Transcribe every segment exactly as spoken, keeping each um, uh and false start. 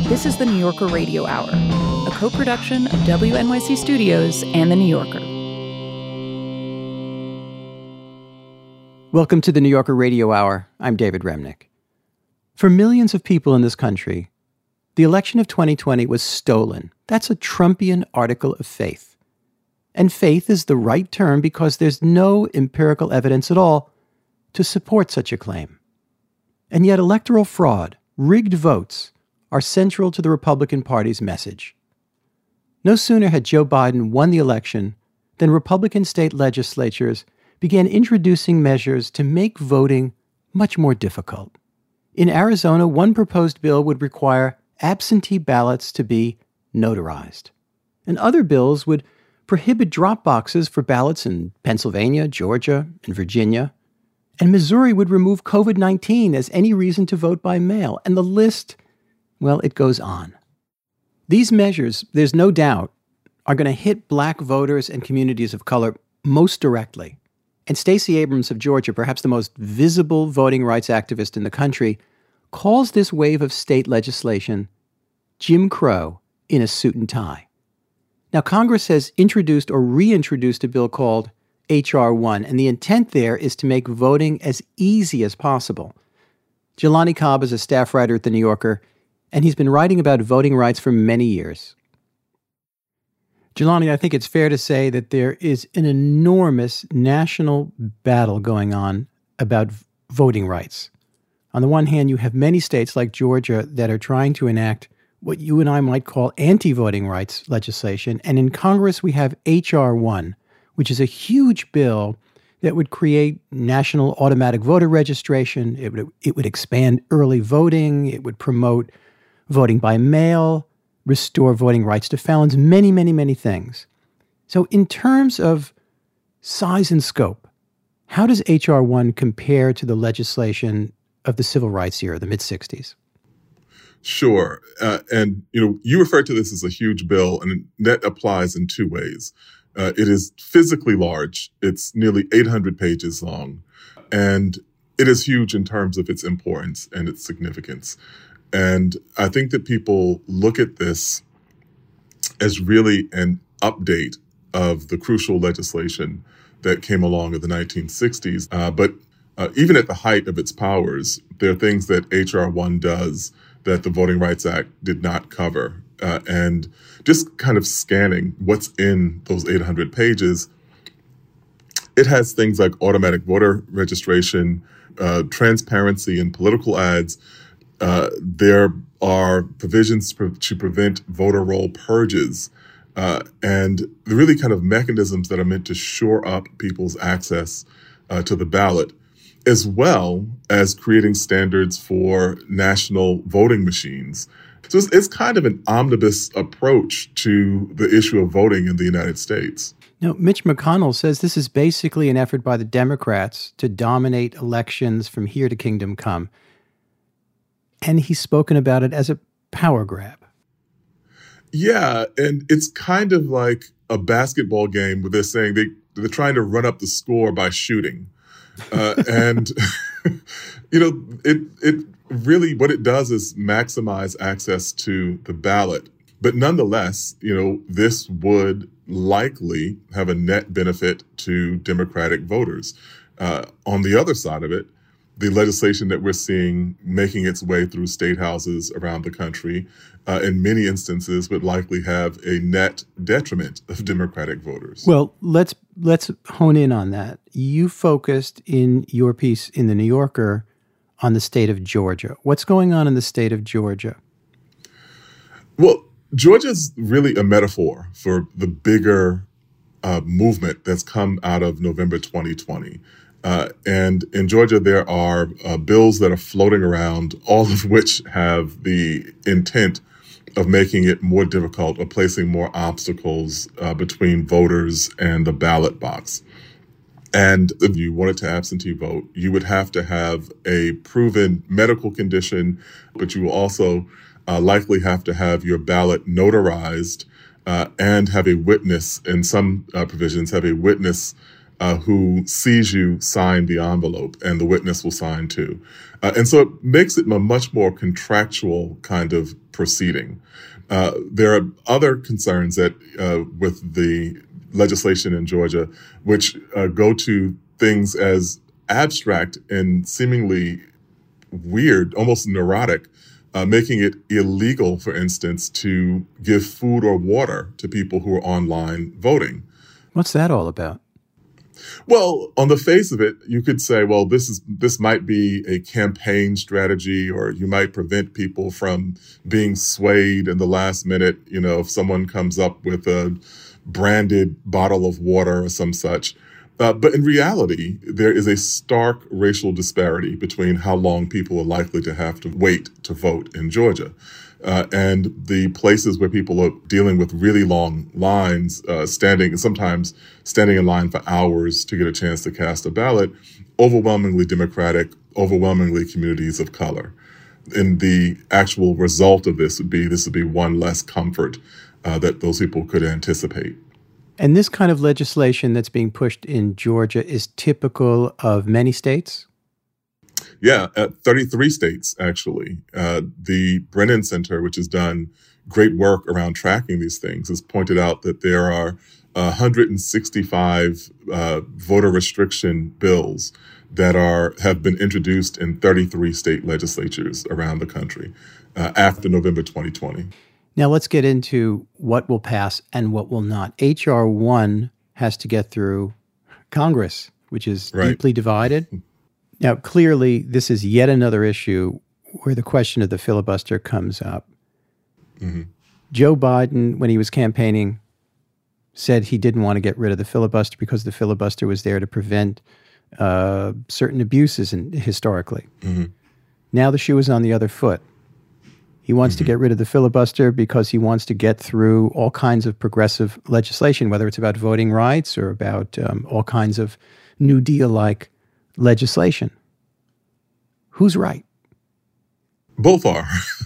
This is the New Yorker Radio Hour, a co-production of W N Y C Studios and The New Yorker. Welcome to the New Yorker Radio Hour. I'm David Remnick. For millions of people in this country, the election of twenty twenty was stolen. That's a Trumpian article of faith. And faith is the right term because there's no empirical evidence at all to support such a claim. And yet electoral fraud, rigged votes, are central to the Republican Party's message. No sooner had Joe Biden won the election than Republican state legislatures began introducing measures to make voting much more difficult. In Arizona, one proposed bill would require absentee ballots to be notarized. And other bills would prohibit drop boxes for ballots in Pennsylvania, Georgia, and Virginia. And Missouri would remove covid nineteen as any reason to vote by mail. And the list, well, it goes on. These measures, there's no doubt, are going to hit black voters and communities of color most directly. And Stacey Abrams of Georgia, perhaps the most visible voting rights activist in the country, calls this wave of state legislation Jim Crow in a suit and tie. Now, Congress has introduced or reintroduced a bill called H R one, and the intent there is to make voting as easy as possible. Jelani Cobb is a staff writer at The New Yorker, and he's been writing about voting rights for many years. Jelani, I think it's fair to say that there is an enormous national battle going on about v- voting rights. On the one hand, you have many states like Georgia that are trying to enact what you and I might call anti-voting rights legislation. And in Congress, we have H R one, which is a huge bill that would create national automatic voter registration. It would, it would expand early voting. It would promote voting by mail, restore voting rights to felons, many, many, many things. So in terms of size and scope, how does H R one compare to the legislation of the civil rights era, the mid-sixties? Sure. Uh, and, you know, you refer to this as a huge bill, and that applies in two ways. Uh, it is physically large. It's nearly eight hundred pages long, and it is huge in terms of its importance and its significance. And I think that people look at this as really an update of the crucial legislation that came along in the nineteen sixties. Uh, but uh, even at the height of its powers, there are things that H R one does that the Voting Rights Act did not cover. Uh, and just kind of scanning what's in those eight hundred pages, it has things like automatic voter registration, uh, transparency in political ads. Uh, there are provisions to, to prevent voter roll purges, uh, and the really kind of mechanisms that are meant to shore up people's access uh, to the ballot, as well as creating standards for national voting machines. So it's, it's kind of an omnibus approach to the issue of voting in the United States. Now, Mitch McConnell says this is basically an effort by the Democrats to dominate elections from here to kingdom come. And he's spoken about it as a power grab. Yeah, and it's kind of like a basketball game where they're saying they, they're trying to run up the score by shooting. Uh, and, you know, it it really, what it does is maximize access to the ballot. But nonetheless, you know, this would likely have a net benefit to Democratic voters. Uh, on the other side of it, the legislation that we're seeing making its way through state houses around the country, uh, in many instances, would likely have a net detriment of Democratic voters. Well, let's let's hone in on that. You focused in your piece in The New Yorker on the state of Georgia. What's going on in the state of Georgia? Well, Georgia's really a metaphor for the bigger uh, movement that's come out of November twenty twenty. Uh, and in Georgia, there are uh, bills that are floating around, all of which have the intent of making it more difficult or placing more obstacles uh, between voters and the ballot box. And if you wanted to absentee vote, you would have to have a proven medical condition, but you will also uh, likely have to have your ballot notarized uh, and have a witness, in some uh, provisions, have a witness uh, who sees you sign the envelope, and the witness will sign too. Uh, and so it makes it a much more contractual kind of proceeding. Uh, there are other concerns that uh, with the legislation in Georgia, which uh, go to things as abstract and seemingly weird, almost neurotic, uh, making it illegal, for instance, to give food or water to people who are online voting. What's that all about? Well, on the face of it, you could say, well, this is this might be a campaign strategy, or you might prevent people from being swayed in the last minute. You know, if someone comes up with a branded bottle of water or some such. Uh, but in reality, there is a stark racial disparity between how long people are likely to have to wait to vote in Georgia. Uh, and the places where people are dealing with really long lines, uh, standing, sometimes standing in line for hours to get a chance to cast a ballot, overwhelmingly Democratic, overwhelmingly communities of color. And the actual result of this would be, this would be one less comfort uh, that those people could anticipate. And this kind of legislation that's being pushed in Georgia is typical of many states? Yeah, at thirty-three states, actually. Uh, the Brennan Center, which has done great work around tracking these things, has pointed out that there are one hundred sixty-five uh, voter restriction bills that are have been introduced in thirty-three state legislatures around the country uh, after November twenty twenty. Now let's get into what will pass and what will not. H R one has to get through Congress, which is right. deeply divided. Now, clearly, this is yet another issue where the question of the filibuster comes up. Mm-hmm. Joe Biden, when he was campaigning, said he didn't want to get rid of the filibuster because the filibuster was there to prevent uh, certain abuses in, historically. Mm-hmm. Now the shoe is on the other foot. He wants mm-hmm. to get rid of the filibuster because he wants to get through all kinds of progressive legislation, whether it's about voting rights or about um, all kinds of New Deal-like legislation. Who's right? Both are.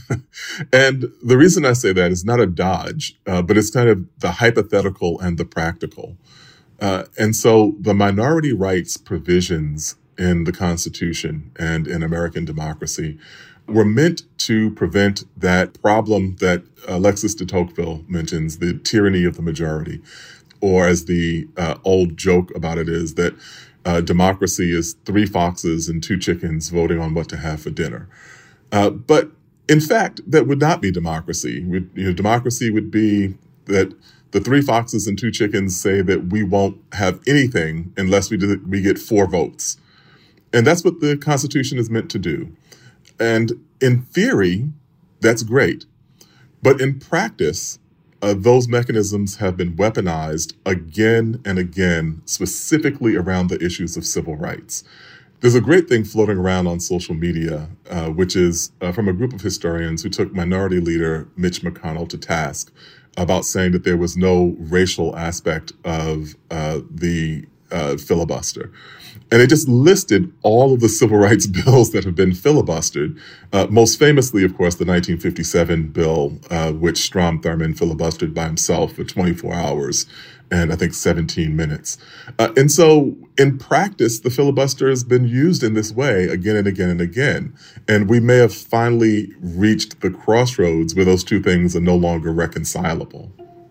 And the reason I say that is not a dodge, uh, but it's kind of the hypothetical and the practical. Uh, and so the minority rights provisions in the Constitution and in American democracy were meant to prevent that problem that Alexis de Tocqueville mentions, the tyranny of the majority, or as the uh, old joke about it is that Uh, democracy is three foxes and two chickens voting on what to have for dinner. Uh, but in fact, that would not be democracy. Would, you know, democracy would be that the three foxes and two chickens say that we won't have anything unless we do, we get four votes. And that's what the Constitution is meant to do. And in theory, that's great. But in practice, Uh, those mechanisms have been weaponized again and again, specifically around the issues of civil rights. There's a great thing floating around on social media, uh, which is uh, from a group of historians who took Minority Leader Mitch McConnell to task about saying that there was no racial aspect of uh, the uh, filibuster. And they just listed all of the civil rights bills that have been filibustered. Uh, most famously, of course, the nineteen fifty-seven bill, uh, which Strom Thurmond filibustered by himself for twenty-four hours and I think seventeen minutes. Uh, and so in practice, the filibuster has been used in this way again and again and again. And we may have finally reached the crossroads where those two things are no longer reconcilable.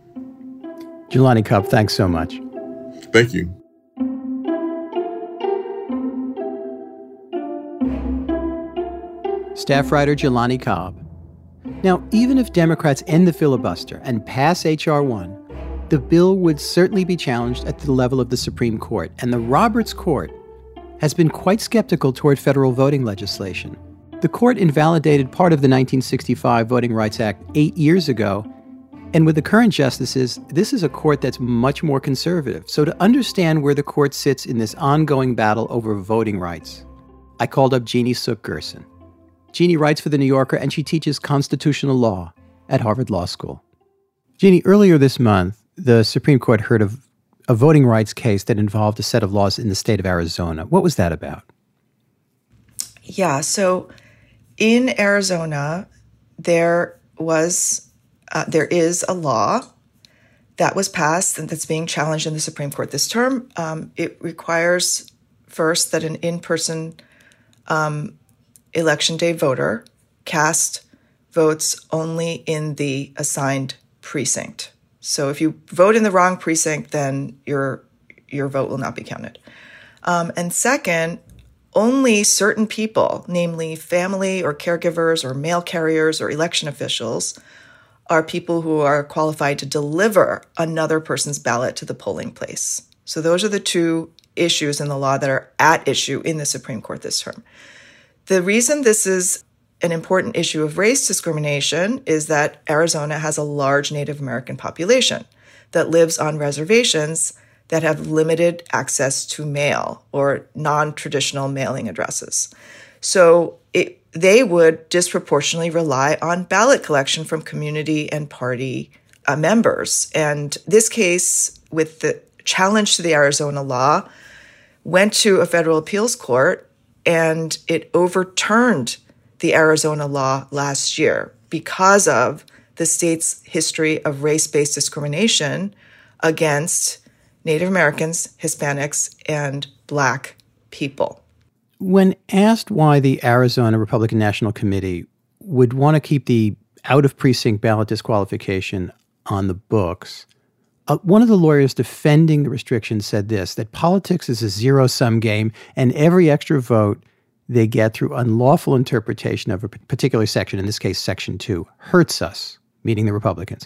Jelani Cobb, thanks so much. Thank you. Staff writer Jelani Cobb. Now, even if Democrats end the filibuster and pass H R one, the bill would certainly be challenged at the level of the Supreme Court. And the Roberts Court has been quite skeptical toward federal voting legislation. The court invalidated part of the nineteen sixty-five Voting Rights Act eight years ago. And with the current justices, this is a court that's much more conservative. So to understand where the court sits in this ongoing battle over voting rights, I called up Jeannie Suk Gerson. Jeannie writes for The New Yorker, and she teaches constitutional law at Harvard Law School. Jeannie, earlier this month, the Supreme Court heard of a voting rights case that involved a set of laws in the state of Arizona. What was that about? Yeah, so in Arizona, there was, uh, there is a law that was passed and that's being challenged in the Supreme Court this term. Um, it requires first that an in-person um, election day voter cast votes only in the assigned precinct. So if you vote in the wrong precinct, then your your vote will not be counted. Um, and second, only certain people, namely family or caregivers or mail carriers or election officials, are people who are qualified to deliver another person's ballot to the polling place. So those are the two issues in the law that are at issue in the Supreme Court this term. The reason this is an important issue of race discrimination is that Arizona has a large Native American population that lives on reservations that have limited access to mail or non-traditional mailing addresses. So it, they would disproportionately rely on ballot collection from community and party uh, members. And this case, with the challenge to the Arizona law, went to a federal appeals court, and it overturned the Arizona law last year because of the state's history of race-based discrimination against Native Americans, Hispanics, and Black people. When asked why the Arizona Republican National Committee would want to keep the out-of-precinct ballot disqualification on the books, uh, one of the lawyers defending the restriction said this, that politics is a zero-sum game, and every extra vote they get through unlawful interpretation of a particular section, in this case, Section two, hurts us, meaning the Republicans.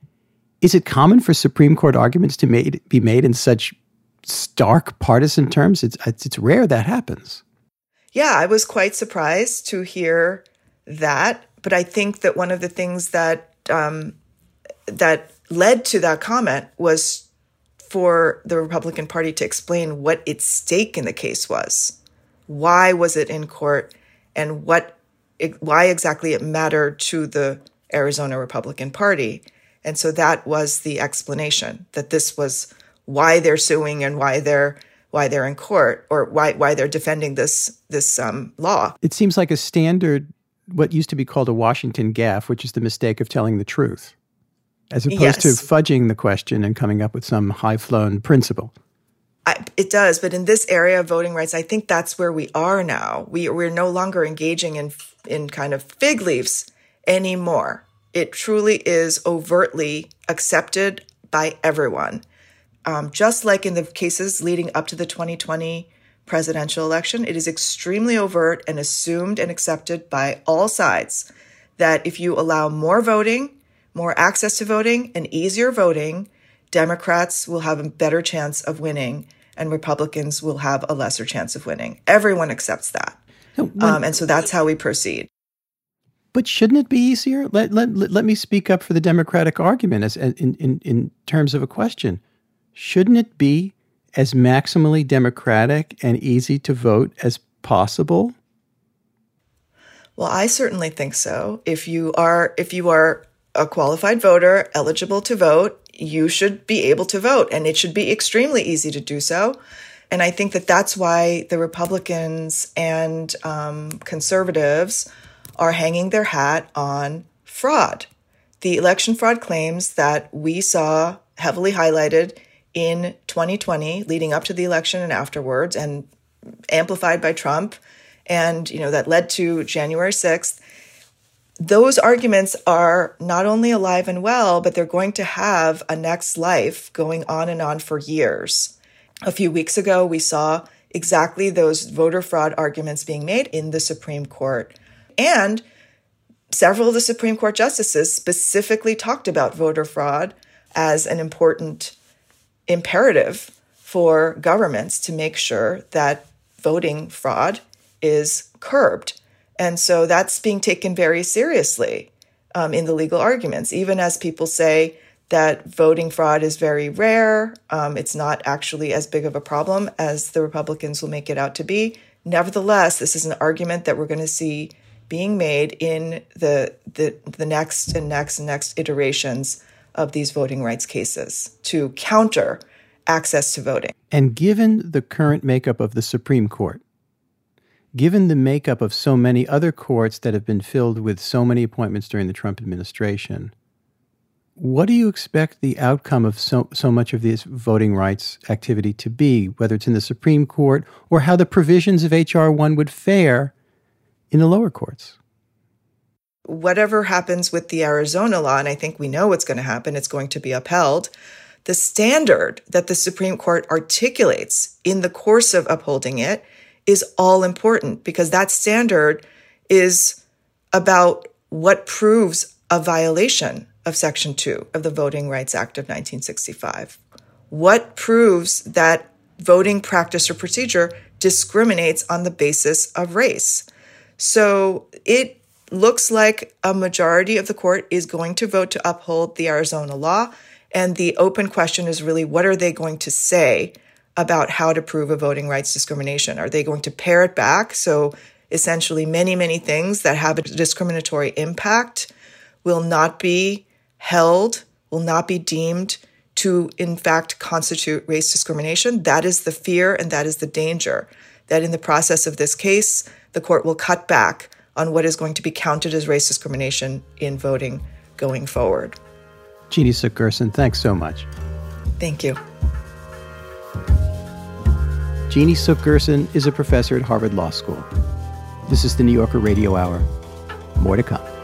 Is it common for Supreme Court arguments to made, be made in such stark partisan terms? It's, it's, it's rare that happens. Yeah, I was quite surprised to hear that. But I think that one of the things that um, that led to that comment was for the Republican Party to explain what its stake in the case was. Why was it in court, and what, why exactly it mattered to the Arizona Republican Party. And so that was the explanation, that this was why they're suing and why they're why they're in court, or why why they're defending this this um, law. It seems like a standard, what used to be called a Washington gaffe, which is the mistake of telling the truth, as opposed yes. to fudging the question and coming up with some high-flown principle. I, it does, but in this area of voting rights, I think that's where we are now. We we're no longer engaging in in kind of fig leaves anymore. It truly is overtly accepted by everyone. Um, just like in the cases leading up to the twenty twenty presidential election, it is extremely overt and assumed and accepted by all sides that if you allow more voting, more access to voting, and easier voting, Democrats will have a better chance of winning and Republicans will have a lesser chance of winning. Everyone accepts that. When, um, and so that's how we proceed. But shouldn't it be easier? Let, let, let, let me speak up for the Democratic argument as in, in, in terms of a question. Shouldn't it be as maximally democratic and easy to vote as possible? Well, I certainly think so. If you are if you are a qualified voter eligible to vote, you should be able to vote, and it should be extremely easy to do so. And I think that that's why the Republicans and um, conservatives are hanging their hat on fraud. The election fraud claims that we saw heavily highlighted in twenty twenty, leading up to the election and afterwards, and amplified by Trump, and you know that led to January sixth. Those arguments are not only alive and well, but they're going to have a next life going on and on for years. A few weeks ago, we saw exactly those voter fraud arguments being made in the Supreme Court. And several of the Supreme Court justices specifically talked about voter fraud as an important imperative for governments to make sure that voting fraud is curbed. And so that's being taken very seriously um, in the legal arguments, even as people say that voting fraud is very rare. Um, it's not actually as big of a problem as the Republicans will make it out to be. Nevertheless, this is an argument that we're going to see being made in the, the, the next and next and next iterations of these voting rights cases to counter access to voting. And given the current makeup of the Supreme Court, given the makeup of so many other courts that have been filled with so many appointments during the Trump administration, what do you expect the outcome of so, so much of this voting rights activity to be, whether it's in the Supreme Court or how the provisions of H R one would fare in the lower courts? Whatever happens with the Arizona law, and I think we know what's going to happen, it's going to be upheld. The standard that the Supreme Court articulates in the course of upholding it is all important, because that standard is about what proves a violation of Section two of the Voting Rights Act of nineteen sixty-five. What proves that voting practice or procedure discriminates on the basis of race? So it looks like a majority of the court is going to vote to uphold the Arizona law. And the open question is really, what are they going to say about how to prove a voting rights discrimination? Are they going to pare it back? So essentially many, many things that have a discriminatory impact will not be held, will not be deemed to, in fact, constitute race discrimination. That is the fear and that is the danger, that in the process of this case, the court will cut back on what is going to be counted as race discrimination in voting going forward. Jeannie Suk Gerson, thanks so much. Thank you. Jeannie Suk Gerson is a professor at Harvard Law School. This is the New Yorker Radio Hour. More to come.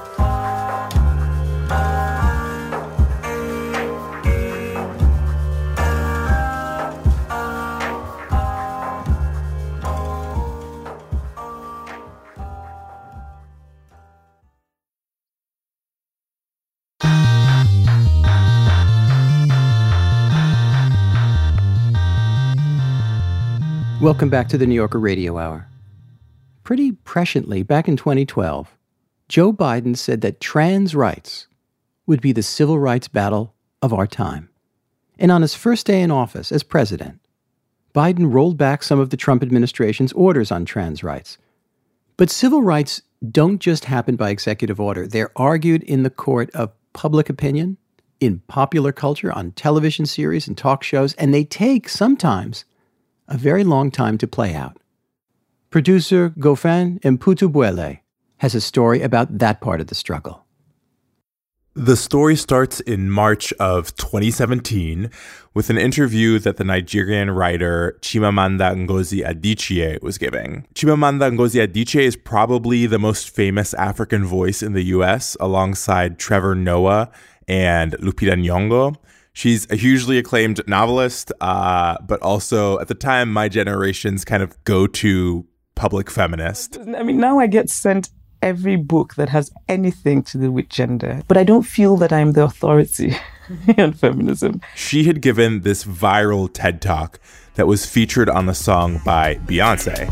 Welcome back to the New Yorker Radio Hour. Pretty presciently, back in twenty twelve, Joe Biden said that trans rights would be the civil rights battle of our time. And on his first day in office as president, Biden rolled back some of the Trump administration's orders on trans rights. But civil rights don't just happen by executive order. They're argued in the court of public opinion, in popular culture, on television series and talk shows, and they take sometimes a very long time to play out. Producer Goffin Mputubuele has a story about that part of the struggle. The story starts in March of twenty seventeen with an interview that the Nigerian writer Chimamanda Ngozi Adichie was giving. Chimamanda Ngozi Adichie is probably the most famous African voice in the U S, alongside Trevor Noah and Lupita Nyong'o. She's a hugely acclaimed novelist, uh, but also, at the time, my generation's kind of go-to public feminist. I mean, now I get sent every book that has anything to do with gender, but I don't feel that I'm the authority on feminism. She had given this viral TED Talk that was featured on the song by Beyonce.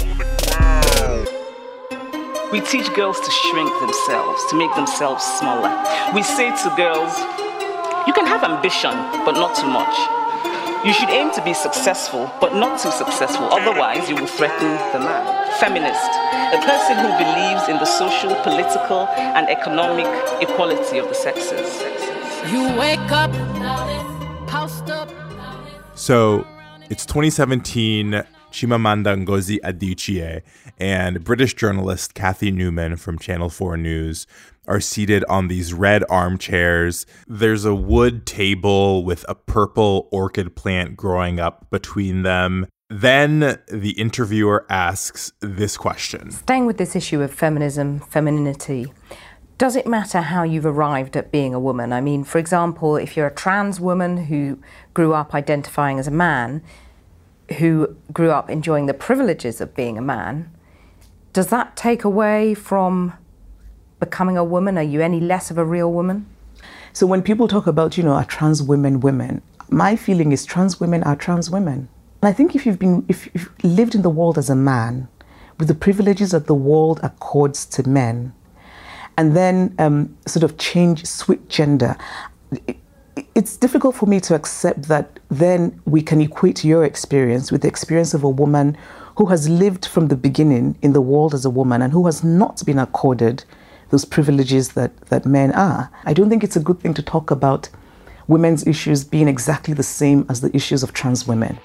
We teach girls to shrink themselves, to make themselves smaller. We say to girls, you can have ambition, but not too much. You should aim to be successful, but not too successful. Otherwise, you will threaten the man. Feminist, a person who believes in the social, political, and economic equality of the sexes. You wake up, post up. So, it's twenty seventeen. Chimamanda Ngozi Adichie and British journalist Cathy Newman from Channel four News are seated on these red armchairs. There's a wood table with a purple orchid plant growing up between them. Then the interviewer asks this question. Staying with this issue of feminism, femininity, does it matter how you've arrived at being a woman? I mean, for example, if you're a trans woman who grew up identifying as a man, who grew up enjoying the privileges of being a man, does that take away from becoming a woman? Are you any less of a real woman? So when people talk about, you know, are trans women women, my feeling is trans women are trans women. And I think if you've been, if you've lived in the world as a man, with the privileges that the world accords to men, and then um, sort of change, switch gender, it, it's difficult for me to accept that then we can equate your experience with the experience of a woman who has lived from the beginning in the world as a woman and who has not been accorded those privileges that, that men are. I don't think it's a good thing to talk about women's issues being exactly the same as the issues of trans women.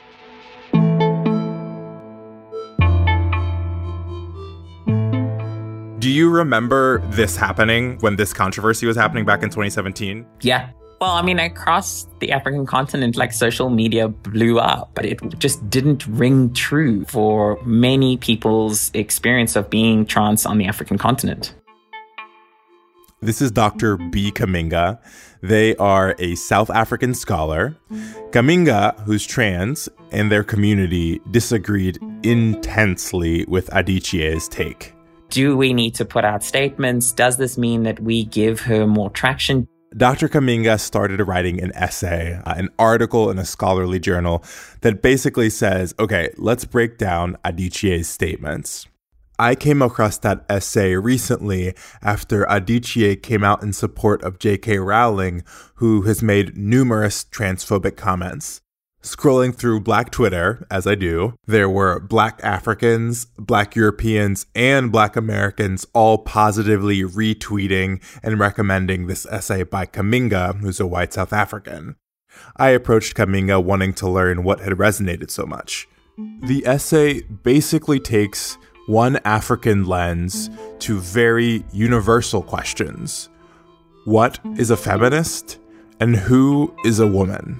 Do you remember this happening when this controversy was happening back in twenty seventeen? Yeah. Well, I mean, across the African continent, like social media blew up, but it just didn't ring true for many people's experience of being trans on the African continent. This is Doctor B. Kaminga. They are a South African scholar. Kaminga, who's trans, and their community disagreed intensely with Adichie's take. Do we need to put out statements? Does this mean that we give her more traction? Doctor Kaminga started writing an essay, uh, an article in a scholarly journal that basically says, okay, let's break down Adichie's statements. I came across that essay recently after Adichie came out in support of J K Rowling, who has made numerous transphobic comments. Scrolling through Black Twitter, as I do, there were Black Africans, Black Europeans, and Black Americans all positively retweeting and recommending this essay by Kaminga, who's a white South African. I approached Kaminga wanting to learn what had resonated so much. The essay basically takes one African lens to very universal questions. What is a feminist? And who is a woman?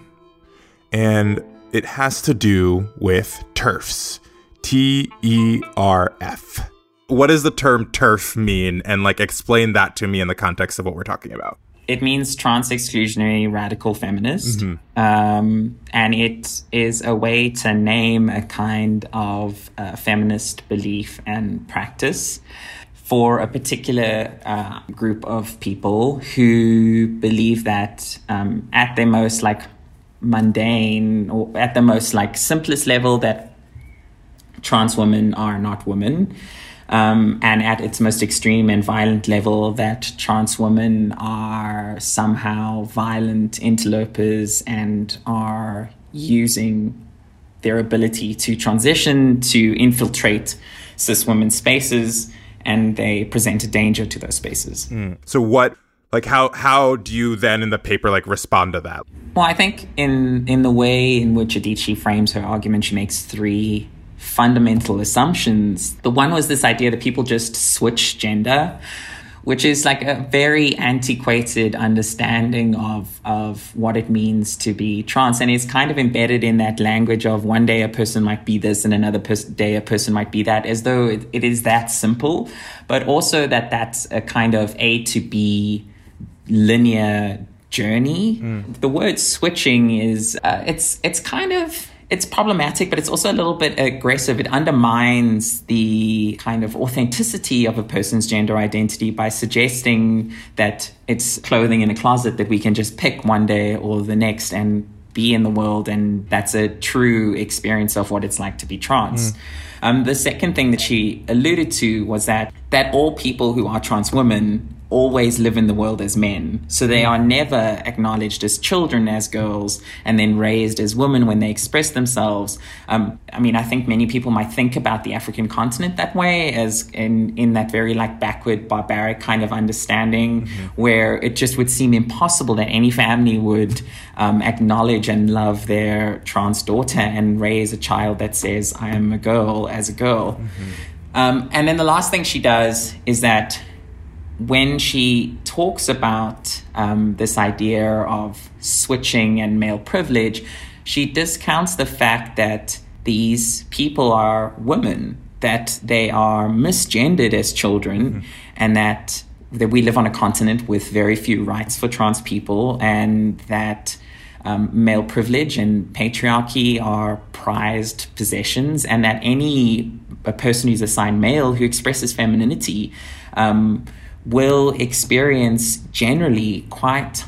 And it has to do with TERFs. T E R F. What does the term TERF mean? And like explain that to me in the context of what we're talking about. It means trans-exclusionary radical feminist. Mm-hmm. Um, and it is a way to name a kind of uh, feminist belief and practice for a particular uh, group of people who believe that um, at their most like mundane or at the most like simplest level that trans women are not women, um, and at its most extreme and violent level that trans women are somehow violent interlopers and are using their ability to transition to infiltrate cis women's spaces, and they present a danger to those spaces. Mm. So what Like, how how do you then in the paper, like, respond to that? Well, I think in, in the way in which Adichie frames her argument, she makes three fundamental assumptions. The one was this idea that people just switch gender, which is like a very antiquated understanding of, of what it means to be trans. And it's kind of embedded in that language of one day a person might be this and another pers- day a person might be that, as though it, it is that simple, but also that that's a kind of A to B linear journey. Mm. The word switching is, uh, it's it's kind of, it's problematic, but it's also a little bit aggressive. It undermines the kind of authenticity of a person's gender identity by suggesting that it's clothing in a closet that we can just pick one day or the next and be in the world, and that's a true experience of what it's like to be trans. Mm. Um, the second thing that she alluded to was that that all people who are trans women always live in the world as men. So they are never acknowledged as children, as girls, and then raised as women when they express themselves. Um, I mean, I think many people might think about the African continent that way, as in, in that very like backward, barbaric kind of understanding, mm-hmm. where it just would seem impossible that any family would um, acknowledge and love their trans daughter and raise a child that says, I am a girl, as a girl. Mm-hmm. Um, and then the last thing she does is that when she talks about um, this idea of switching and male privilege, she discounts the fact that these people are women, that they are misgendered as children, mm-hmm. and that, that we live on a continent with very few rights for trans people, and that um, male privilege and patriarchy are prized possessions, and that any a person who's assigned male who expresses femininity um, will experience generally quite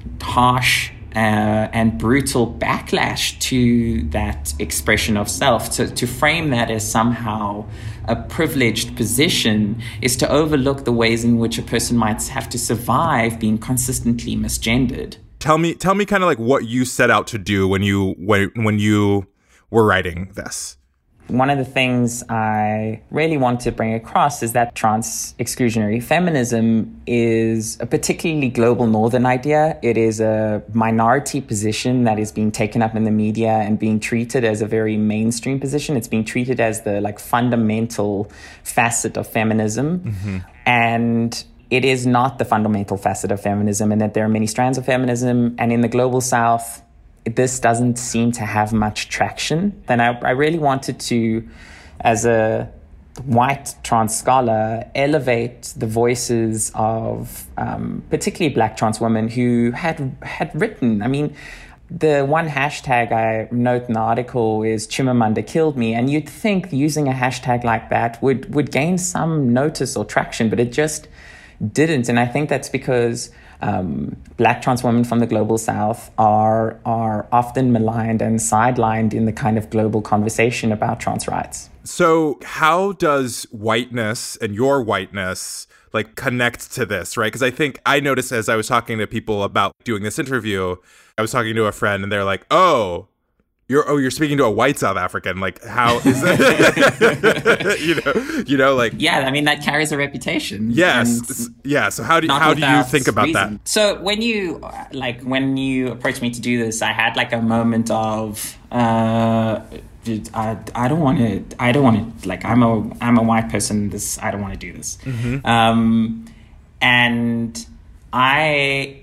harsh uh, and brutal backlash to that expression of self. To, to frame that as somehow a privileged position is to overlook the ways in which a person might have to survive being consistently misgendered. Tell me, tell me kind of like what you set out to do when you when, when you were writing this. One of the things I really want to bring across is that trans-exclusionary feminism is a particularly global northern idea. It is a minority position that is being taken up in the media and being treated as a very mainstream position. It's being treated as the like fundamental facet of feminism. Mm-hmm. And it is not the fundamental facet of feminism, and that there are many strands of feminism. And in the Global South, this doesn't seem to have much traction. Then I, I really wanted to, as a white trans scholar, elevate the voices of um, particularly Black trans women who had had written. I mean, the one hashtag I note in the article is Chimamanda killed me, and you'd think using a hashtag like that would, would gain some notice or traction, but it just didn't. And I think that's because um, Black trans women from the Global South are are often maligned and sidelined in the kind of global conversation about trans rights. So how does whiteness and your whiteness like connect to this, right? Because I think I noticed as I was talking to people about doing this interview, I was talking to a friend and they're like, oh, you're oh, you're speaking to a white South African. Like, how is that? you know, you know, like, yeah, I mean, that carries a reputation. Yes. Yeah. So how do how do you think about reason. that? So when you like when you approached me to do this, I had like a moment of uh I, I don't want to I don't want to like I'm a I'm a white person, this I don't want to do this. Mm-hmm. Um and I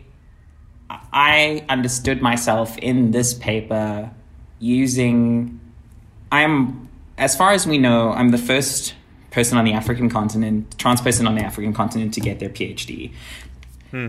I understood myself in this paper using, I'm, as far as we know, I'm the first person on the African continent, trans person on the African continent to get their PhD. Hmm.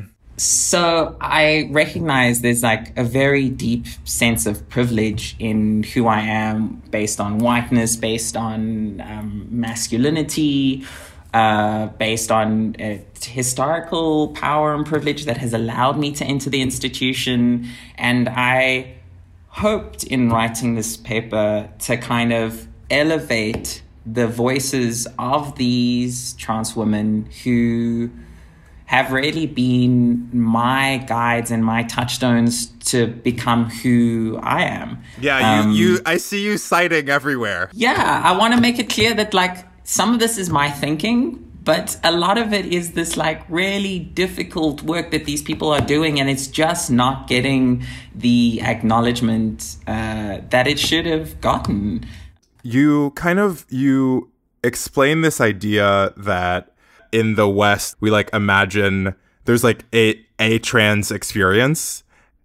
So I recognize there's like a very deep sense of privilege in who I am based on whiteness, based on um, masculinity, uh, based on uh, historical power and privilege that has allowed me to enter the institution. And I hoped in writing this paper to kind of elevate the voices of these trans women who have really been my guides and my touchstones to become who I am. Yeah, um, you, you I see you citing everywhere. Yeah, I want to make it clear that like some of this is my thinking, but a lot of it is this like really difficult work that these people are doing, and it's just not getting the acknowledgement uh, that it should have gotten. You kind of, you explain this idea that in the West, we like imagine there's like a, a trans experience,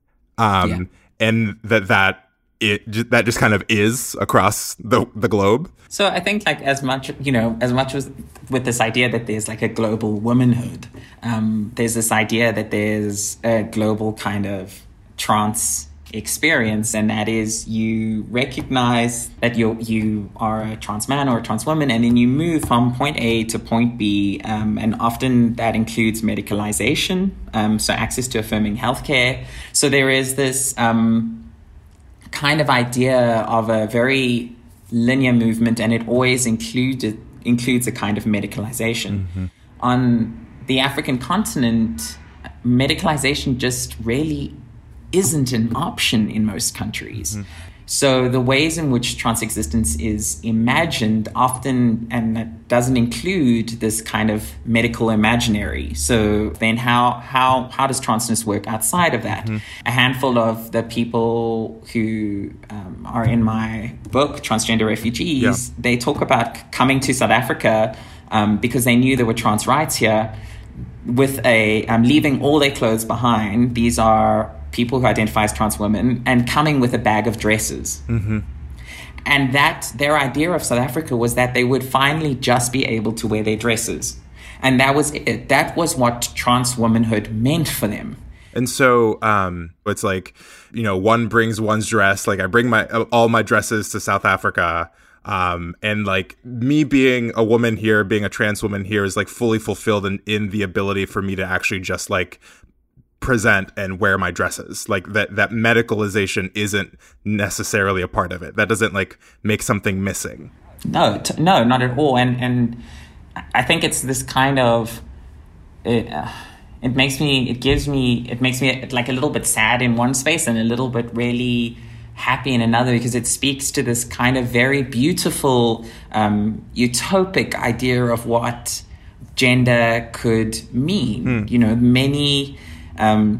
um, yeah. and that that it that just kind of is across the the globe. So I think like as much, you know, as much as with this idea that there's like a global womanhood, um, there's this idea that there's a global kind of trans experience, and that is you recognize that you you are a trans man or a trans woman, and then you move from point A to point B, um, and often that includes medicalization, um, so access to affirming healthcare. So there is this um, kind of idea of a very linear movement, and it always included includes a kind of medicalization. Mm-hmm. On the African continent, medicalization just really isn't an option in most countries. Mm-hmm. So the ways in which trans existence is imagined often, and that doesn't include this kind of medical imaginary. So then how how how does transness work outside of that? Mm-hmm. A handful of the people who um, are in my book, Transgender Refugees, yeah. they talk about coming to South Africa um, because they knew there were trans rights here, with a um, leaving all their clothes behind. These are people who identify as trans women, and coming with a bag of dresses. Mm-hmm. And that their idea of South Africa was that they would finally just be able to wear their dresses. And that was it. That was what trans womanhood meant for them. And so um, it's like, you know, one brings one's dress. Like I bring my all my dresses to South Africa. Um, and like me being a woman here, being a trans woman here is like fully fulfilled in, in the ability for me to actually just like present and wear my dresses. Like that that medicalization isn't necessarily a part of it. That doesn't like make something missing. No, t- no, not at all. And and I think it's this kind of it, uh, it makes me it gives me it makes me like a little bit sad in one space and a little bit really happy in another, because it speaks to this kind of very beautiful um, utopic idea of what gender could mean. Mm. You know, many Um,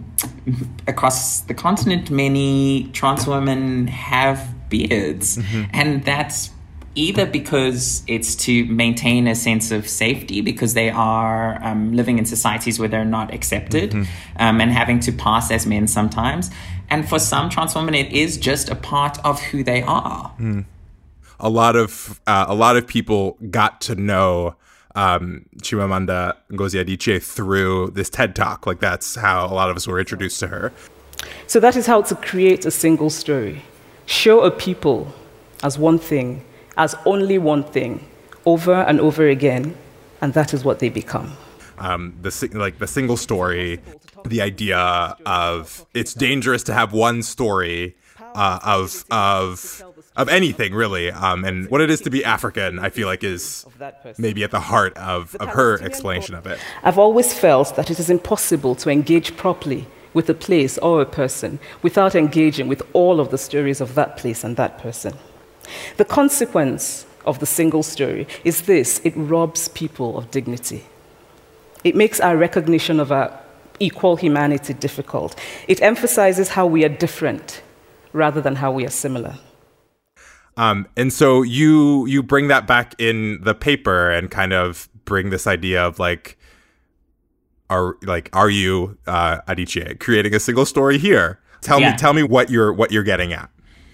across the continent, many trans women have beards, mm-hmm. and that's either because it's to maintain a sense of safety because they are um, living in societies where they're not accepted mm-hmm. um, and having to pass as men sometimes. And for some trans women, it is just a part of who they are. Mm. A lot of uh, a lot of people got to know um, Chimamanda Ngozi Adichie through this TED Talk. Like, that's how a lot of us were introduced to her. So that is how to create a single story. Show a people as one thing, as only one thing, over and over again, and that is what they become. Um, the like the single story, the idea of it's dangerous to have one story uh, of of of anything really, um, and what it is to be African, I feel like is maybe at the heart of, of her explanation of it. I've always felt that it is impossible to engage properly with a place or a person without engaging with all of the stories of that place and that person. The consequence of the single story is this: it robs people of dignity. It makes our recognition of our equal humanity difficult. It emphasizes how we are different rather than how we are similar. Um, and so you you bring that back in the paper and kind of bring this idea of like, are like are you uh, Adichie creating a single story here? Tell yeah. me tell me what you're what you're getting at.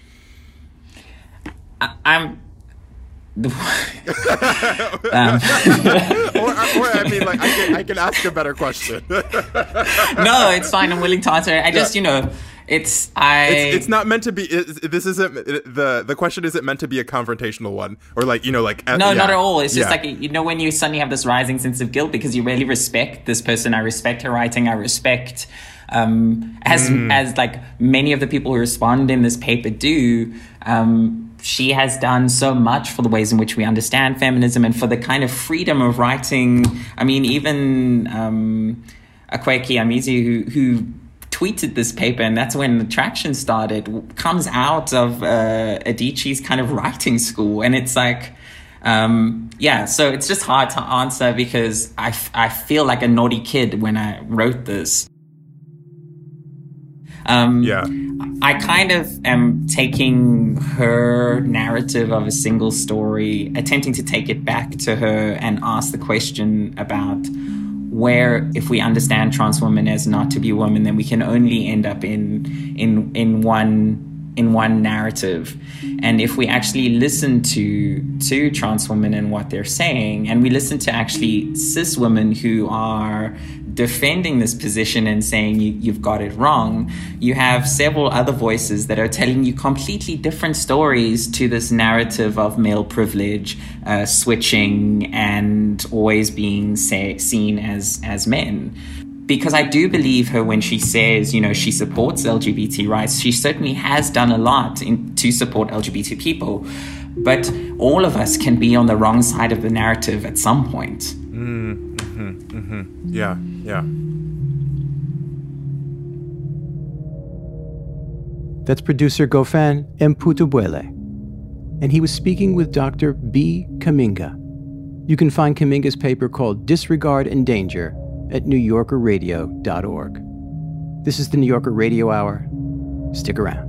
I, I'm. um. or, or I mean, like I can I can ask a better question. No, it's fine. I'm willing to answer. I just yeah. you know. It's I. It's, it's not meant to be. It, this isn't it, the the question. Isn't meant to be a confrontational one, or like you know, like no, yeah. not at all. It's just yeah. like you know when you suddenly have this rising sense of guilt because you really respect this person. I respect her writing. I respect um, as mm. as like many of the people who respond in this paper do. Um, she has done so much for the ways in which we understand feminism and for the kind of freedom of writing. I mean, even um, Akwaeke Amizi, who who. tweeted this paper, and that's when the traction started, comes out of uh, Adichie's kind of writing school. And it's like, um, yeah, so it's just hard to answer because I, f- I feel like a naughty kid when I wrote this. Um, yeah. I kind of am taking her narrative of a single story, attempting to take it back to her and ask the question about where, if we understand trans women as not to be women, then we can only end up in in in one in one narrative. And if we actually listen to to trans women and what they're saying, and we listen to actually cis women who are defending this position and saying you, you've got it wrong, you have several other voices that are telling you completely different stories to this narrative of male privilege, uh, switching, and always being say, seen as as men. Because I do believe her when she says, you know, she supports L G B T rights. She certainly has done a lot in, to support L G B T people. But all of us can be on the wrong side of the narrative at some point. Mm, mm-hmm, mm-hmm. Yeah, yeah. That's producer Gofan Mputubwele. And he was speaking with Doctor B. Kaminga. You can find Kaminga's paper called Disregard and Danger at new yorker radio dot org. This is the New Yorker Radio Hour. Stick around.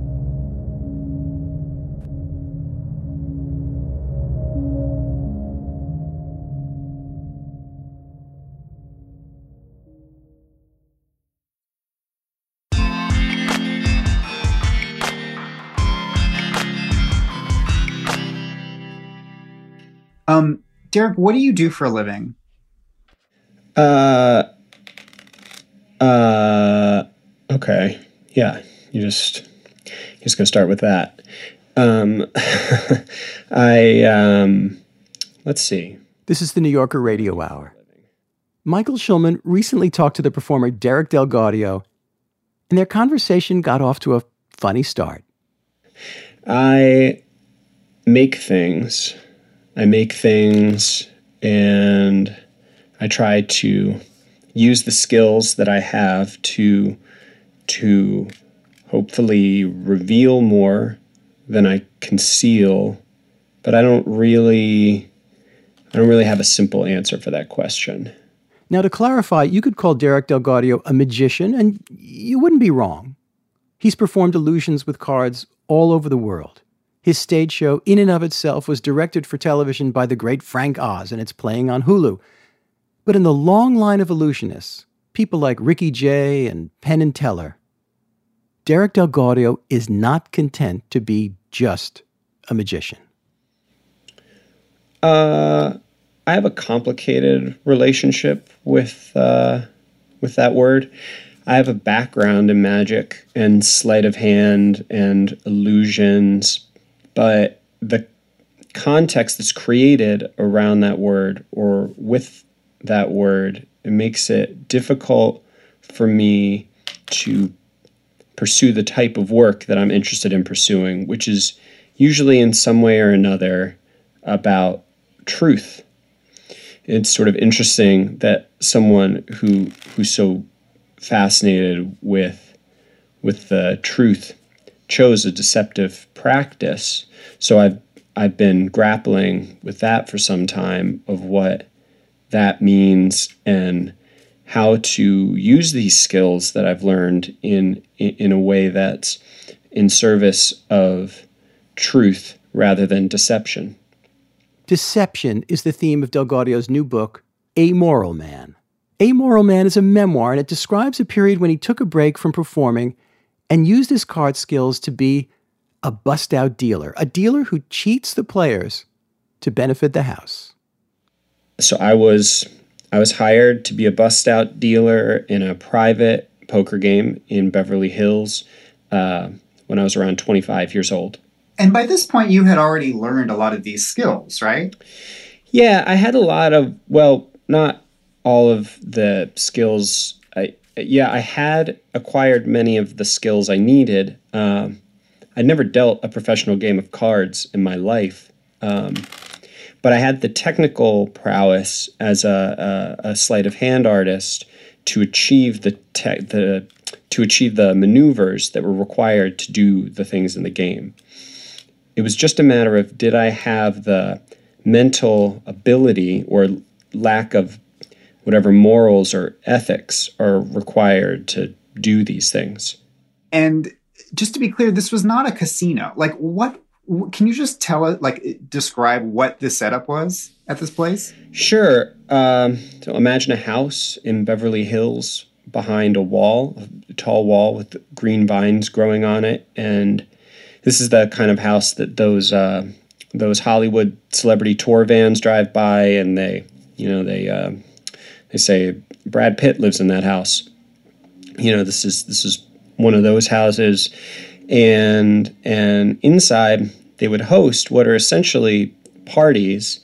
Um, Derek, what do you do for a living? Uh, uh, okay. Yeah, you just, you're just gonna start with that. Um, I, um, let's see. This is the New Yorker Radio Hour. Michael Schulman recently talked to the performer Derek DelGaudio, and their conversation got off to a funny start. I make things. I make things and I try to use the skills that I have to to hopefully reveal more than I conceal, but I don't really I don't really have a simple answer for that question. Now, to clarify, you could call Derek DelGaudio a magician, and you wouldn't be wrong. He's performed illusions with cards all over the world. His stage show, in and of itself, was directed for television by the great Frank Oz, and it's playing on Hulu. But in the long line of illusionists, people like Ricky Jay and Penn and Teller, Derek DelGaudio is not content to be just a magician. Uh, I have a complicated relationship with uh, with that word. I have a background in magic and sleight of hand and illusions, but the context that's created around that word or with that word, it makes it difficult for me to pursue the type of work that I'm interested in pursuing, which is usually in some way or another about truth. It's sort of interesting that someone who who's so fascinated with with the truth chose a deceptive practice. So I've I've been grappling with that for some time, of what that means and how to use these skills that I've learned in in a way that's in service of truth rather than deception. Deception is the theme of DelGaudio's new book, Amoral Man. Amoral Man is a memoir, and it describes a period when he took a break from performing and used his card skills to be a bust-out dealer, a dealer who cheats the players to benefit the house. So I was I was hired to be a bust-out dealer in a private poker game in Beverly Hills uh, when I was around twenty-five years old. And by this point, you had already learned a lot of these skills, right? Yeah, I had a lot of, well, not all of the skills. I yeah, I had acquired many of the skills I needed. Um, I'd never dealt a professional game of cards in my life. Um, but I had the technical prowess as a, a, a sleight of hand artist to achieve the te- the to achieve the maneuvers that were required to do the things in the game. It was just a matter of, did I have the mental ability or lack of whatever morals or ethics are required to do these things. And just to be clear, this was not a casino. Like, what? Can you just tell it, like, describe what the setup was at this place? Sure. Um, so imagine a house in Beverly Hills behind a wall, a tall wall with green vines growing on it. And this is the kind of house that those uh, those Hollywood celebrity tour vans drive by, and they, you know, they uh, they say Brad Pitt lives in that house. You know, this is this is one of those houses. And and inside, they would host what are essentially parties.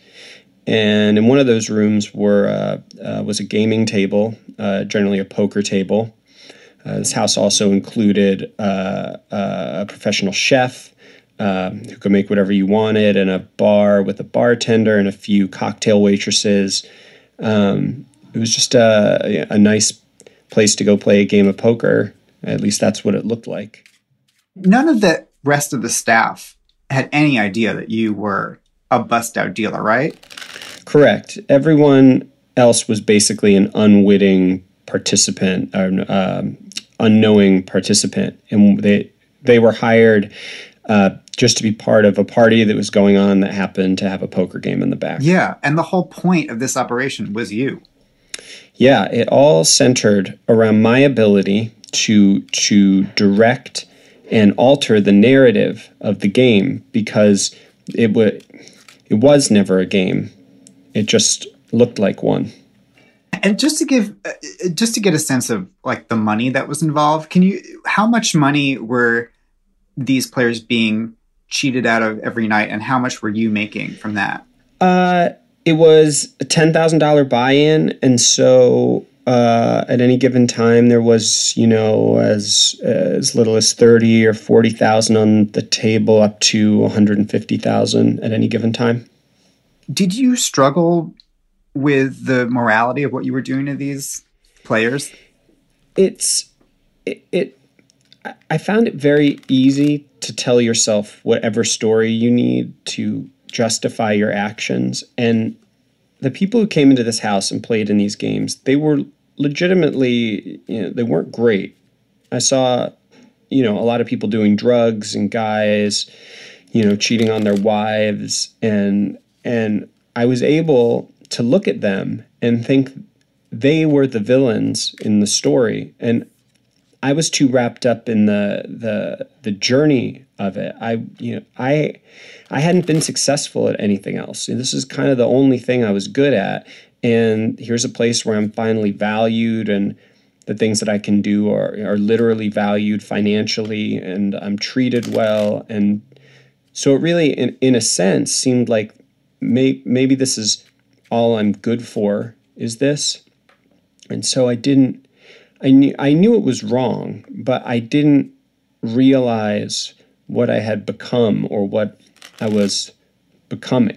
And in one of those rooms were uh, uh, was a gaming table, uh, generally a poker table. Uh, this house also included uh, uh, a professional chef uh, who could make whatever you wanted, and a bar with a bartender and a few cocktail waitresses. Um, it was just a, a nice place to go play a game of poker. At least that's what it looked like. None of the rest of the staff had any idea that you were a bust-out dealer, right? Correct. Everyone else was basically an unwitting participant, or um, unknowing participant, and they they were hired uh, just to be part of a party that was going on that happened to have a poker game in the back. Yeah, and the whole point of this operation was you. Yeah, it all centered around my ability to to direct and alter the narrative of the game, because it would it was never a game. It just looked like one. And just to give, uh, just to get a sense of like the money that was involved, can you? How much money were these players being cheated out of every night, and how much were you making from that? Uh, it was a ten thousand dollar buy-in, and so uh, at any given time there was, you know, as as little as thirty or forty thousand on the table, up to one hundred and fifty thousand at any given time. Did you struggle with the morality of what you were doing to these players? It's it, it I found it very easy to tell yourself whatever story you need to justify your actions. And the people who came into this house and played in these games, they were legitimately, you know, they weren't great. I saw, you know, a lot of people doing drugs and guys you know, cheating on their wives. And, and I was able to look at them and think they were the villains in the story. And I was too wrapped up in the the the journey of it. I you know I I hadn't been successful at anything else. And this is kind of the only thing I was good at. And here's a place where I'm finally valued, and the things that I can do are are literally valued financially, and I'm treated well. And so it really, in in a sense, seemed like may, maybe this is all I'm good for. Is this? And so I didn't. I knew I knew it was wrong, but I didn't realize what I had become or what I was becoming.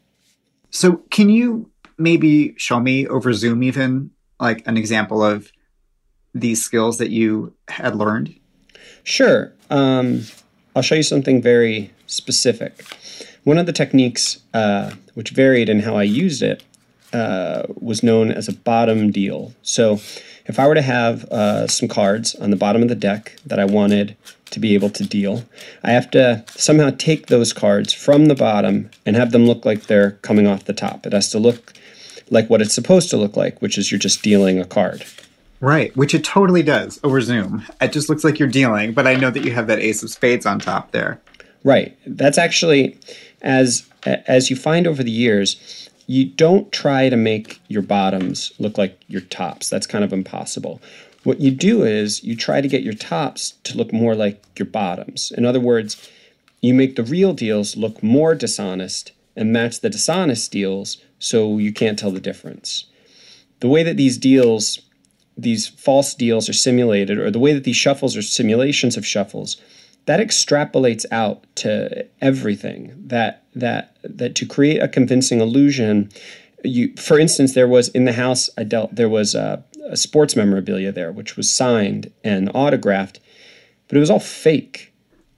So can you maybe show me over Zoom even like an example of these skills that you had learned? Sure. Um, I'll show you something very specific. One of the techniques, uh, which varied in how I used it, uh, was known as a bottom deal. So if I were to have uh, some cards on the bottom of the deck that I wanted to be able to deal, I have to somehow take those cards from the bottom and have them look like they're coming off the top. It has to look like what it's supposed to look like, which is you're just dealing a card. Right, which it totally does over Zoom. It just looks like you're dealing, but I know that you have that ace of spades on top there. Right. That's actually, as as you find over the years, you don't try to make your bottoms look like your tops. That's kind of impossible. What you do is you try to get your tops to look more like your bottoms. In other words, you make the real deals look more dishonest and match the dishonest deals so you can't tell the difference. The way that these deals, these false deals are simulated, or the way that these shuffles are simulations of shuffles, that extrapolates out to everything. That that that to create a convincing illusion, you, for instance, there was in the house I dealt, there was a, a sports memorabilia there, which was signed and autographed, but it was all fake.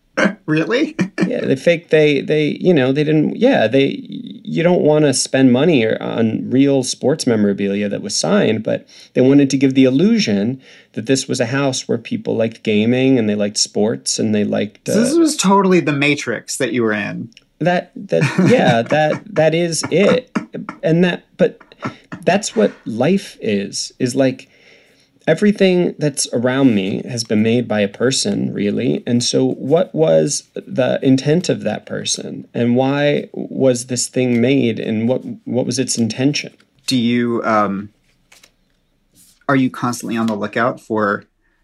Really? Yeah, they fake. They they you know they didn't. Yeah, they. You don't want to spend money on real sports memorabilia that was signed, but they wanted to give the illusion that this was a house where people liked gaming and they liked sports and they liked. Uh, so this was totally the Matrix that you were in. That that yeah that that is it, and that but that's what life is is like. Everything that's around me has been made by a person, really. And so what was the intent of that person? And why was this thing made? And what what was its intention? Do you, um, are you constantly on the lookout for,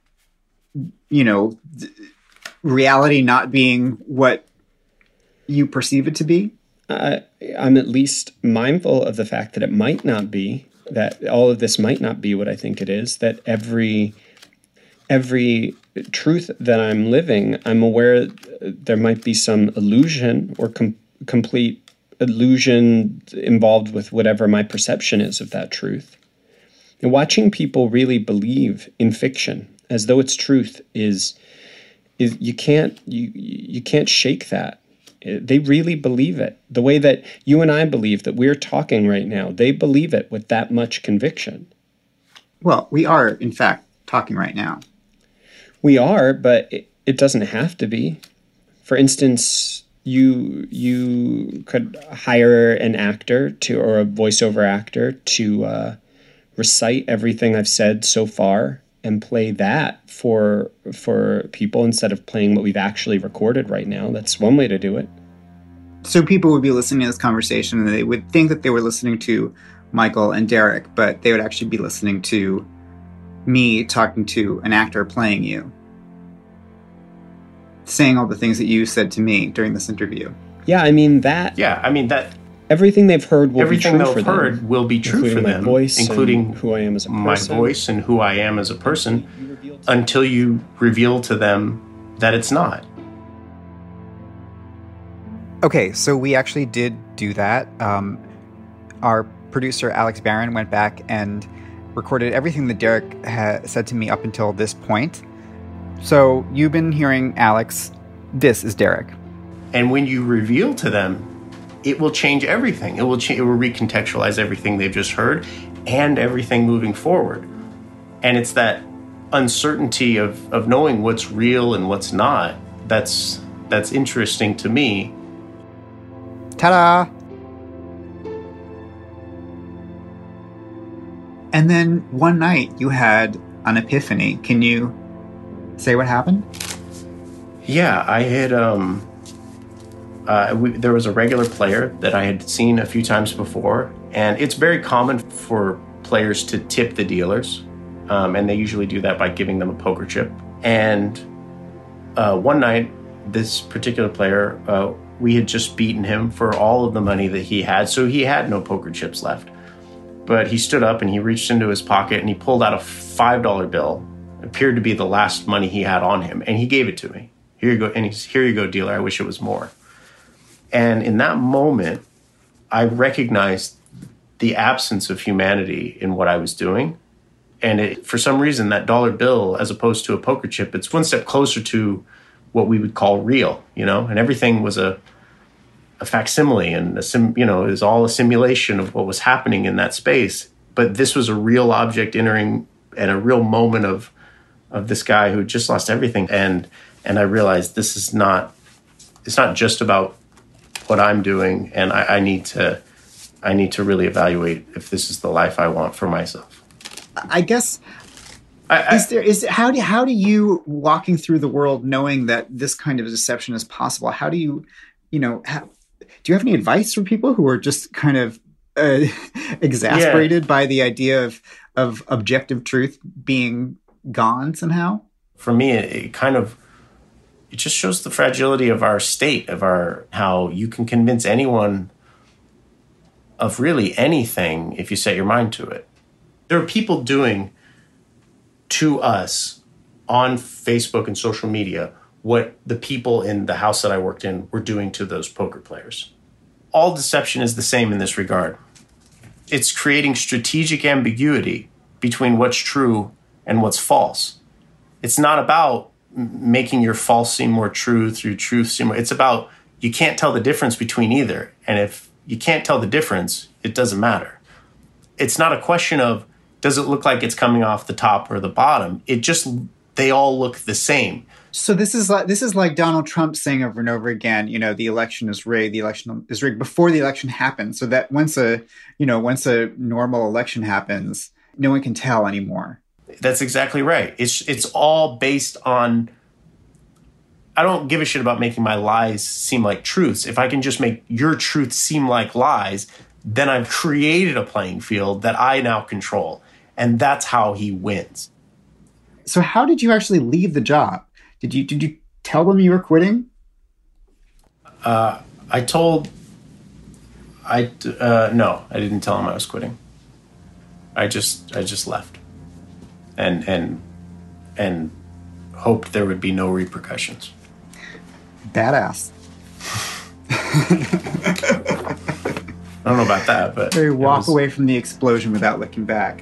you know, th- reality not being what you perceive it to be? Uh, I'm at least mindful of the fact that it might not be. That all of this might not be what I think it is, that every every truth that I'm living, I'm aware there might be some illusion or com- complete illusion involved with whatever my perception is of that truth. And watching people really believe in fiction as though it's truth is is you can't you you can't shake that. They really believe it. The way that you and I believe that we're talking right now, they believe it with that much conviction. Well, we are, in fact, talking right now. We are, but it, it doesn't have to be. For instance, you you could hire an actor to, or a voiceover actor to uh, recite everything I've said so far and play that for for people instead of playing what we've actually recorded right now. That's one way to do it. So people would be listening to this conversation and they would think that they were listening to Michael and Derek, but they would actually be listening to me talking to an actor playing you, saying all the things that you said to me during this interview. Yeah, I mean that. Yeah, I mean that. Everything they've heard will everything be true they've for heard them, will be true for them, voice including who I am as a person. my voice and who I am as a person, until you reveal to them that it's not. Okay, so we actually did do that. Um, our producer, Alex Barron, went back and recorded everything that Derek ha- said to me up until this point. So you've been hearing Alex. This is Derek. And when you reveal to them, it will change everything. It will cha- it will recontextualize everything they've just heard and everything moving forward. And it's that uncertainty of, of knowing what's real and what's not that's that's interesting to me. Ta-da! And then one night you had an epiphany. Can you say what happened? Yeah, I had, um, uh, we, there was a regular player that I had seen a few times before, and it's very common for players to tip the dealers, um, and they usually do that by giving them a poker chip. And uh, one night, this particular player, uh, we had just beaten him for all of the money that he had, so he had no poker chips left. But he stood up and he reached into his pocket and he pulled out a five dollar bill. It appeared to be the last money he had on him, and he gave it to me. Here you go, and he's, here you go, dealer. I wish it was more. And in that moment, I recognized the absence of humanity in what I was doing. And it, for some reason, that dollar bill, as opposed to a poker chip, it's one step closer to what we would call real, you know? And everything was a, a facsimile, and a sim, you know, it was all a simulation of what was happening in that space. But this was a real object entering, and a real moment of of this guy who just lost everything. And and I realized this is not, it's not just about what I'm doing, and I, I need to I need to really evaluate if this is the life I want for myself. I guess I, I, is there is how do how do you, walking through the world knowing that this kind of deception is possible, how do you you know have, do you have any advice for people who are just kind of uh, exasperated yeah. by the idea of of objective truth being gone somehow? For me, it, it kind of it just shows the fragility of our state, of our how you can convince anyone of really anything if you set your mind to it. There are people doing to us on Facebook and social media what the people in the house that I worked in were doing to those poker players. All deception is the same in this regard. It's creating strategic ambiguity between what's true and what's false. It's not about making your false seem more true through truth seem more. It's about you can't tell the difference between either. And if you can't tell the difference, it doesn't matter. It's not a question of does it look like it's coming off the top or the bottom. It just, they all look the same. So this is like this is like Donald Trump saying over and over again, you know, the election is rigged, the election is rigged before the election happens. So that once a, you know, once a normal election happens, no one can tell anymore. That's exactly right. It's it's all based on, I don't give a shit about making my lies seem like truths. If I can just make your truth seem like lies, then I've created a playing field that I now control. And that's how he wins. So how did you actually leave the job? Did you did you tell them you were quitting? Uh, I told, I uh, no, I didn't tell them I was quitting. I just I just left, and and and hoped there would be no repercussions. Badass. I don't know about that, but they walk was... away from the explosion without looking back.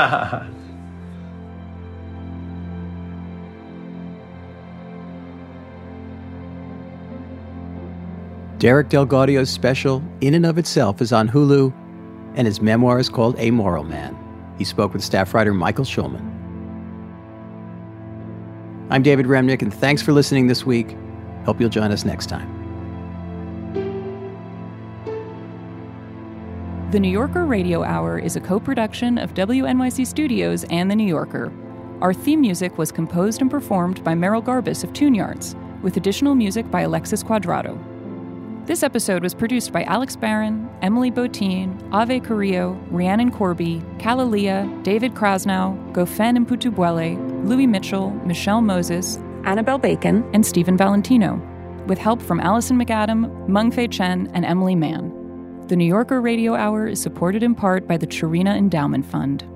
Derek DelGaudio's special, In and of Itself, is on Hulu, and his memoir is called Amoral Man. He spoke with staff writer Michael Schulman. I'm David Remnick, and thanks for listening this week. Hope you'll join us next time. The New Yorker Radio Hour is a co-production of W N Y C Studios and The New Yorker. Our theme music was composed and performed by Merrill Garbus of Tune Yards, with additional music by Alexis Cuadrado. This episode was produced by Alex Barron, Emily Botine, Ave Carrillo, Rhiannon Corby, Kalalia, David Krasnow, Gofen Mputubwele, Louis Mitchell, Michelle Moses, Annabelle Bacon, and Stephen Valentino, with help from Allison McAdam, Mengfei Chen, and Emily Mann. The New Yorker Radio Hour is supported in part by the Chirina Endowment Fund.